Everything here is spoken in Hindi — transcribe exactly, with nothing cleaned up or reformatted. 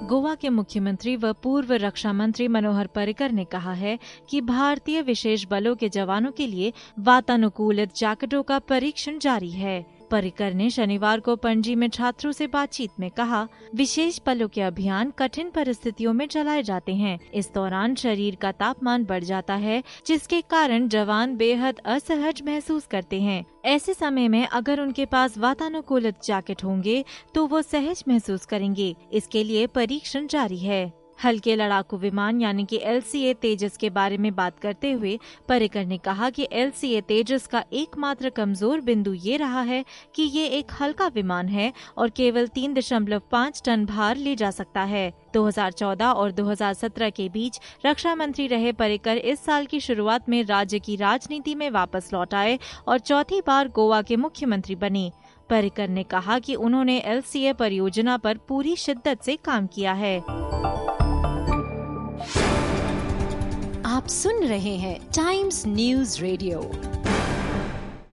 गोवा के मुख्यमंत्री व पूर्व रक्षा मंत्री मनोहर पर्रिकर ने कहा है कि भारतीय विशेष बलों के जवानों के लिए वातानुकूलित जैकेटों का परीक्षण जारी है। पर्रिकर ने शनिवार को पणजी में छात्रों से बातचीत में कहा, विशेष बलों के अभियान कठिन परिस्थितियों में चलाए जाते हैं। इस दौरान शरीर का तापमान बढ़ जाता है, जिसके कारण जवान बेहद असहज महसूस करते हैं। ऐसे समय में अगर उनके पास वातानुकूलित जैकेट होंगे तो वो सहज महसूस करेंगे। इसके लिए परीक्षण जारी है। हल्के लड़ाकू विमान यानी कि एल सी ए तेजस के बारे में बात करते हुए पर्रिकर ने कहा कि एल सी ए तेजस का एकमात्र कमजोर बिंदु ये रहा है कि ये एक हल्का विमान है और केवल तीन दशमलव पाँच टन भार ले जा सकता है। दो हज़ार चौदह और दो हज़ार सत्रह के बीच रक्षा मंत्री रहे पर्रिकर इस साल की शुरुआत में राज्य की राजनीति में वापस लौट आए और चौथी बार गोवा के मुख्यमंत्री बने। पर्रिकर ने कहा कि उन्होंने एल सी ए परियोजना पर पूरी शिद्दत से काम किया है। आप सुन रहे हैं टाइम्स न्यूज रेडियो।